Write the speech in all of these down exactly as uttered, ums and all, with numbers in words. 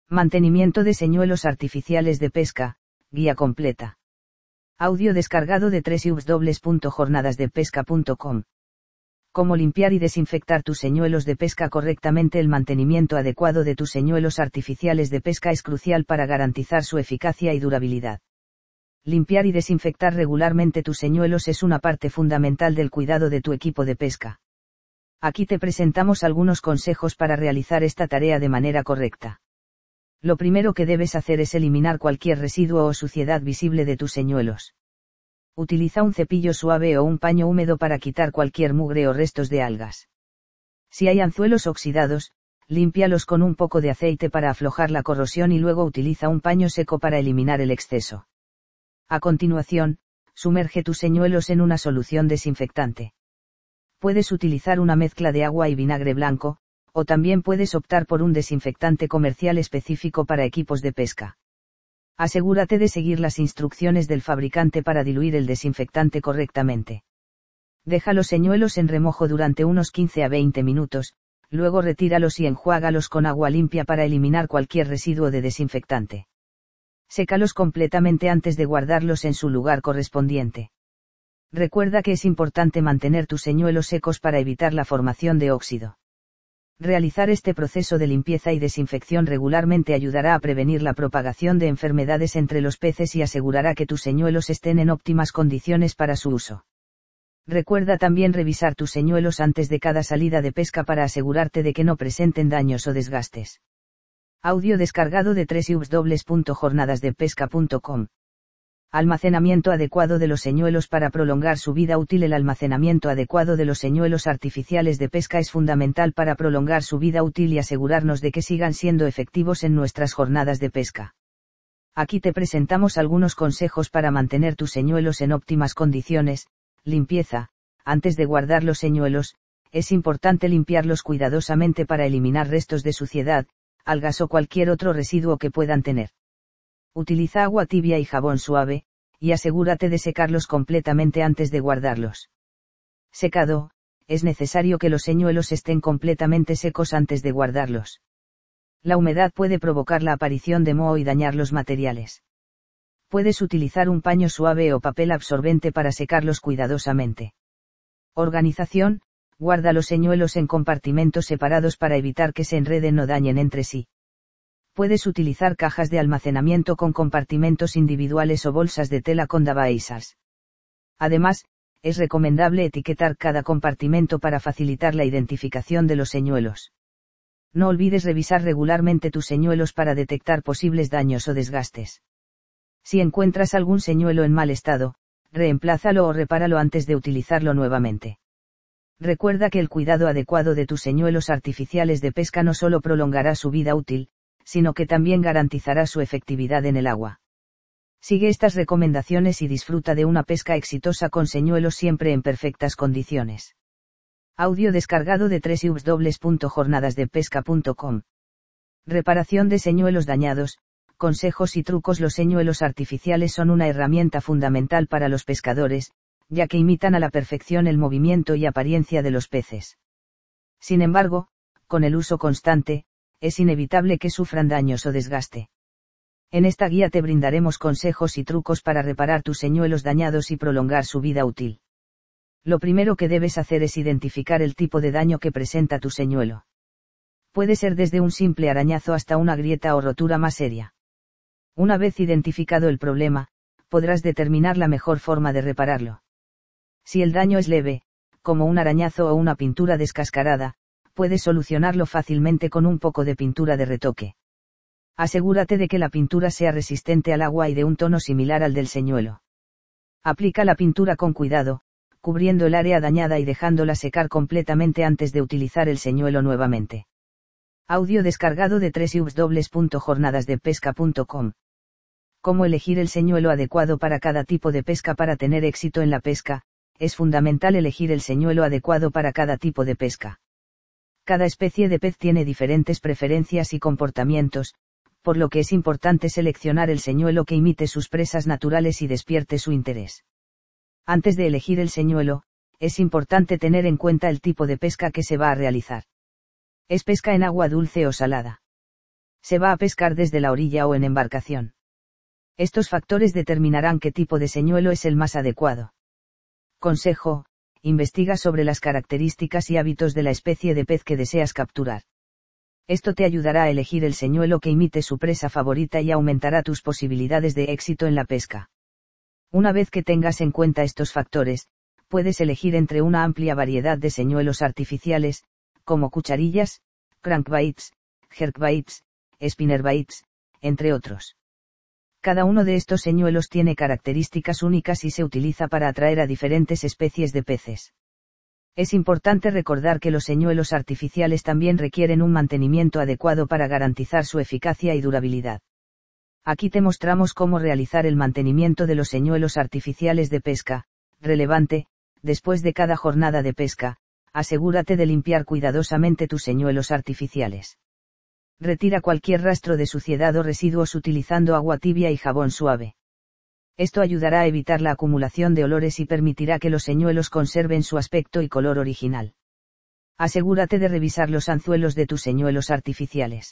Mantenimiento de señuelos artificiales de pesca, guía completa. Audio descargado de doble u doble u doble u punto jornadas de pesca punto com. Cómo limpiar y desinfectar tus señuelos de pesca correctamente. El mantenimiento adecuado de tus señuelos artificiales de pesca es crucial para garantizar su eficacia y durabilidad. Limpiar y desinfectar regularmente tus señuelos es una parte fundamental del cuidado de tu equipo de pesca. Aquí te presentamos algunos consejos para realizar esta tarea de manera correcta. Lo primero que debes hacer es eliminar cualquier residuo o suciedad visible de tus señuelos. Utiliza un cepillo suave o un paño húmedo para quitar cualquier mugre o restos de algas. Si hay anzuelos oxidados, límpialos con un poco de aceite para aflojar la corrosión y luego utiliza un paño seco para eliminar el exceso. A continuación, sumerge tus señuelos en una solución desinfectante. Puedes utilizar una mezcla de agua y vinagre blanco, o también puedes optar por un desinfectante comercial específico para equipos de pesca. Asegúrate de seguir las instrucciones del fabricante para diluir el desinfectante correctamente. Deja los señuelos en remojo durante unos quince a veinte minutos, luego retíralos y enjuágalos con agua limpia para eliminar cualquier residuo de desinfectante. Sécalos completamente antes de guardarlos en su lugar correspondiente. Recuerda que es importante mantener tus señuelos secos para evitar la formación de óxido. Realizar este proceso de limpieza y desinfección regularmente ayudará a prevenir la propagación de enfermedades entre los peces y asegurará que tus señuelos estén en óptimas condiciones para su uso. Recuerda también revisar tus señuelos antes de cada salida de pesca para asegurarte de que no presenten daños o desgastes. Audio descargado de doble u doble u doble u punto jornadas de pesca punto com. Almacenamiento adecuado de los señuelos para prolongar su vida útil. El almacenamiento adecuado de los señuelos artificiales de pesca es fundamental para prolongar su vida útil y asegurarnos de que sigan siendo efectivos en nuestras jornadas de pesca. Aquí te presentamos algunos consejos para mantener tus señuelos en óptimas condiciones. Limpieza. Antes de guardar los señuelos, es importante limpiarlos cuidadosamente para eliminar restos de suciedad, algas o cualquier otro residuo que puedan tener. Utiliza agua tibia y jabón suave, y asegúrate de secarlos completamente antes de guardarlos. Secado. Es necesario que los señuelos estén completamente secos antes de guardarlos. La humedad puede provocar la aparición de moho y dañar los materiales. Puedes utilizar un paño suave o papel absorbente para secarlos cuidadosamente. Organización. Guarda los señuelos en compartimentos separados para evitar que se enreden o dañen entre sí. Puedes utilizar cajas de almacenamiento con compartimentos individuales o bolsas de tela con davaisas. Además, es recomendable etiquetar cada compartimento para facilitar la identificación de los señuelos. No olvides revisar regularmente tus señuelos para detectar posibles daños o desgastes. Si encuentras algún señuelo en mal estado, reemplázalo o repáralo antes de utilizarlo nuevamente. Recuerda que el cuidado adecuado de tus señuelos artificiales de pesca no solo prolongará su vida útil, sino que también garantizará su efectividad en el agua. Sigue estas recomendaciones y disfruta de una pesca exitosa con señuelos siempre en perfectas condiciones. Audio descargado de doble u doble u doble u punto jornadas de pesca punto com. Reparación de señuelos dañados. Consejos y trucos. Los señuelos artificiales son una herramienta fundamental para los pescadores, ya que imitan a la perfección el movimiento y apariencia de los peces. Sin embargo, con el uso constante, es inevitable que sufran daños o desgaste. En esta guía te brindaremos consejos y trucos para reparar tus señuelos dañados y prolongar su vida útil. Lo primero que debes hacer es identificar el tipo de daño que presenta tu señuelo. Puede ser desde un simple arañazo hasta una grieta o rotura más seria. Una vez identificado el problema, podrás determinar la mejor forma de repararlo. Si el daño es leve, como un arañazo o una pintura descascarada, puedes solucionarlo fácilmente con un poco de pintura de retoque. Asegúrate de que la pintura sea resistente al agua y de un tono similar al del señuelo. Aplica la pintura con cuidado, cubriendo el área dañada y dejándola secar completamente antes de utilizar el señuelo nuevamente. Audio descargado de doble u doble u doble u punto jornadas de pesca punto com. Cómo elegir el señuelo adecuado para cada tipo de pesca. Para tener éxito en la pesca, es fundamental elegir el señuelo adecuado para cada tipo de pesca. Cada especie de pez tiene diferentes preferencias y comportamientos, por lo que es importante seleccionar el señuelo que imite sus presas naturales y despierte su interés. Antes de elegir el señuelo, es importante tener en cuenta el tipo de pesca que se va a realizar. ¿Es pesca en agua dulce o salada? Se va a pescar desde la orilla o en embarcación. Estos factores determinarán qué tipo de señuelo es el más adecuado. Consejo: investiga sobre las características y hábitos de la especie de pez que deseas capturar. Esto te ayudará a elegir el señuelo que imite su presa favorita y aumentará tus posibilidades de éxito en la pesca. Una vez que tengas en cuenta estos factores, puedes elegir entre una amplia variedad de señuelos artificiales, como cucharillas, crankbaits, jerkbaits, spinnerbaits, entre otros. Cada uno de estos señuelos tiene características únicas y se utiliza para atraer a diferentes especies de peces. Es importante recordar que los señuelos artificiales también requieren un mantenimiento adecuado para garantizar su eficacia y durabilidad. Aquí te mostramos cómo realizar el mantenimiento de los señuelos artificiales de pesca. Relevante: después de cada jornada de pesca, asegúrate de limpiar cuidadosamente tus señuelos artificiales. Retira cualquier rastro de suciedad o residuos utilizando agua tibia y jabón suave. Esto ayudará a evitar la acumulación de olores y permitirá que los señuelos conserven su aspecto y color original. Asegúrate de revisar los anzuelos de tus señuelos artificiales.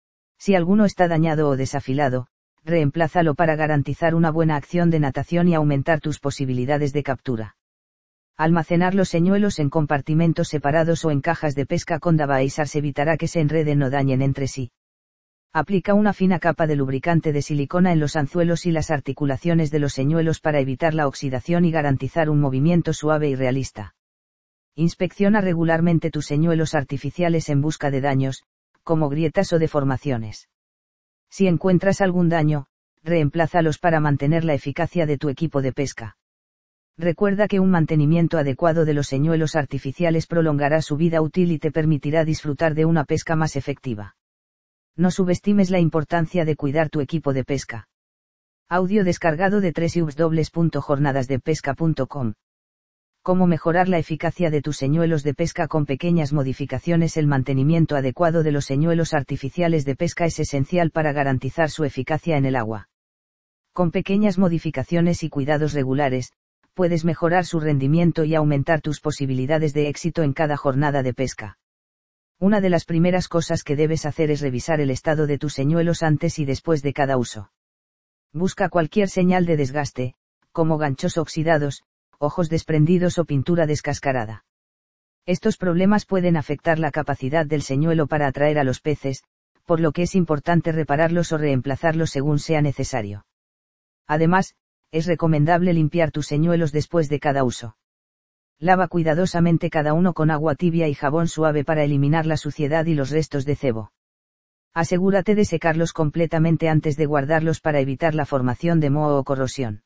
Si alguno está dañado o desafilado, reemplázalo para garantizar una buena acción de natación y aumentar tus posibilidades de captura. Almacenar los señuelos en compartimentos separados o en cajas de pesca con davaisars evitará que se enreden o dañen entre sí. Aplica una fina capa de lubricante de silicona en los anzuelos y las articulaciones de los señuelos para evitar la oxidación y garantizar un movimiento suave y realista. Inspecciona regularmente tus señuelos artificiales en busca de daños, como grietas o deformaciones. Si encuentras algún daño, reemplázalos para mantener la eficacia de tu equipo de pesca. Recuerda que un mantenimiento adecuado de los señuelos artificiales prolongará su vida útil y te permitirá disfrutar de una pesca más efectiva. No subestimes la importancia de cuidar tu equipo de pesca. Audio descargado de doble u doble u doble u punto jornadas de pesca punto com. Cómo mejorar la eficacia de tus señuelos de pesca con pequeñas modificaciones. El mantenimiento adecuado de los señuelos artificiales de pesca es esencial para garantizar su eficacia en el agua. Con pequeñas modificaciones y cuidados regulares, puedes mejorar su rendimiento y aumentar tus posibilidades de éxito en cada jornada de pesca. Una de las primeras cosas que debes hacer es revisar el estado de tus señuelos antes y después de cada uso. Busca cualquier señal de desgaste, como ganchos oxidados, ojos desprendidos o pintura descascarada. Estos problemas pueden afectar la capacidad del señuelo para atraer a los peces, por lo que es importante repararlos o reemplazarlos según sea necesario. Además, es recomendable limpiar tus señuelos después de cada uso. Lava cuidadosamente cada uno con agua tibia y jabón suave para eliminar la suciedad y los restos de cebo. Asegúrate de secarlos completamente antes de guardarlos para evitar la formación de moho o corrosión.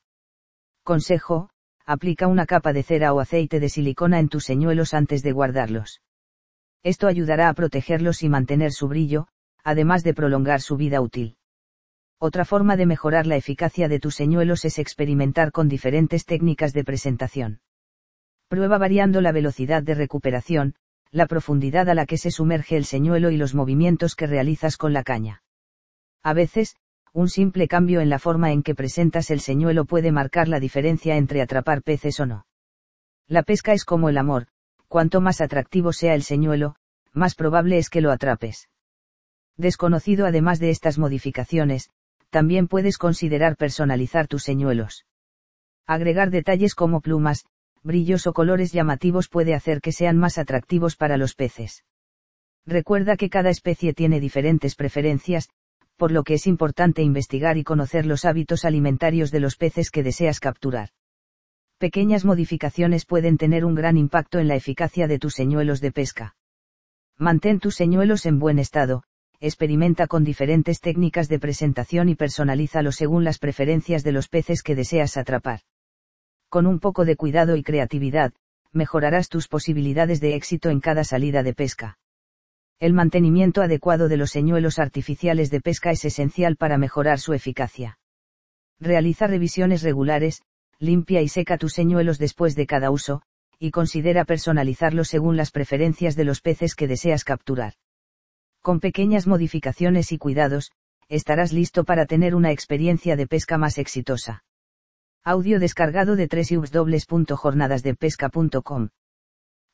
Consejo: aplica una capa de cera o aceite de silicona en tus señuelos antes de guardarlos. Esto ayudará a protegerlos y mantener su brillo, además de prolongar su vida útil. Otra forma de mejorar la eficacia de tus señuelos es experimentar con diferentes técnicas de presentación. Prueba variando la velocidad de recuperación, la profundidad a la que se sumerge el señuelo y los movimientos que realizas con la caña. A veces, un simple cambio en la forma en que presentas el señuelo puede marcar la diferencia entre atrapar peces o no. La pesca es como el amor: cuanto más atractivo sea el señuelo, más probable es que lo atrapes. Desconocido además de estas modificaciones, también puedes considerar personalizar tus señuelos. Agregar detalles como plumas, brillos o colores llamativos puede hacer que sean más atractivos para los peces. Recuerda que cada especie tiene diferentes preferencias, por lo que es importante investigar y conocer los hábitos alimentarios de los peces que deseas capturar. Pequeñas modificaciones pueden tener un gran impacto en la eficacia de tus señuelos de pesca. Mantén tus señuelos en buen estado. Experimenta con diferentes técnicas de presentación y personalízalos según las preferencias de los peces que deseas atrapar. Con un poco de cuidado y creatividad, mejorarás tus posibilidades de éxito en cada salida de pesca. El mantenimiento adecuado de los señuelos artificiales de pesca es esencial para mejorar su eficacia. Realiza revisiones regulares, limpia y seca tus señuelos después de cada uso, y considera personalizarlos según las preferencias de los peces que deseas capturar. Con pequeñas modificaciones y cuidados, estarás listo para tener una experiencia de pesca más exitosa. Audio descargado de doble u doble u doble u punto jornadas de pesca punto com.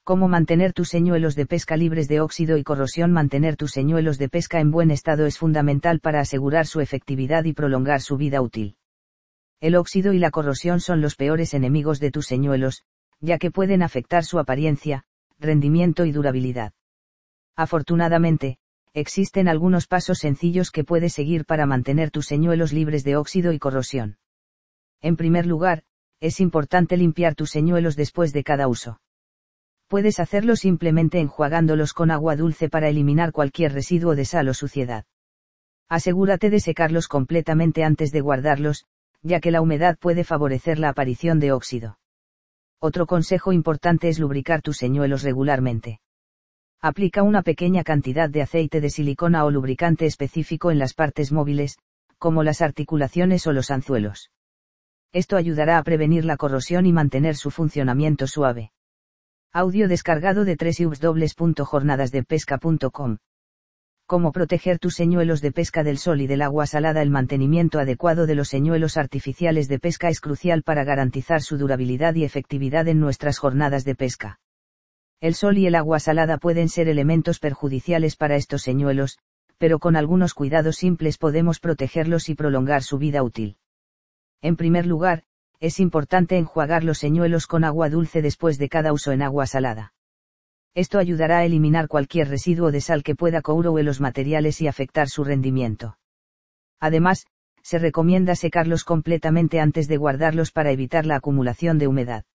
Cómo mantener tus señuelos de pesca libres de óxido y corrosión. Mantener tus señuelos de pesca en buen estado es fundamental para asegurar su efectividad y prolongar su vida útil. El óxido y la corrosión son los peores enemigos de tus señuelos, ya que pueden afectar su apariencia, rendimiento y durabilidad. Afortunadamente, existen algunos pasos sencillos que puedes seguir para mantener tus señuelos libres de óxido y corrosión. En primer lugar, es importante limpiar tus señuelos después de cada uso. Puedes hacerlo simplemente enjuagándolos con agua dulce para eliminar cualquier residuo de sal o suciedad. Asegúrate de secarlos completamente antes de guardarlos, ya que la humedad puede favorecer la aparición de óxido. Otro consejo importante es lubricar tus señuelos regularmente. Aplica una pequeña cantidad de aceite de silicona o lubricante específico en las partes móviles, como las articulaciones o los anzuelos. Esto ayudará a prevenir la corrosión y mantener su funcionamiento suave. Audio descargado de doble u doble u doble u punto jornadas de pesca punto com. Cómo proteger tus señuelos de pesca del sol y del agua salada. El mantenimiento adecuado de los señuelos artificiales de pesca es crucial para garantizar su durabilidad y efectividad en nuestras jornadas de pesca. El sol y el agua salada pueden ser elementos perjudiciales para estos señuelos, pero con algunos cuidados simples podemos protegerlos y prolongar su vida útil. En primer lugar, es importante enjuagar los señuelos con agua dulce después de cada uso en agua salada. Esto ayudará a eliminar cualquier residuo de sal que pueda corroer los materiales y afectar su rendimiento. Además, se recomienda secarlos completamente antes de guardarlos para evitar la acumulación de humedad.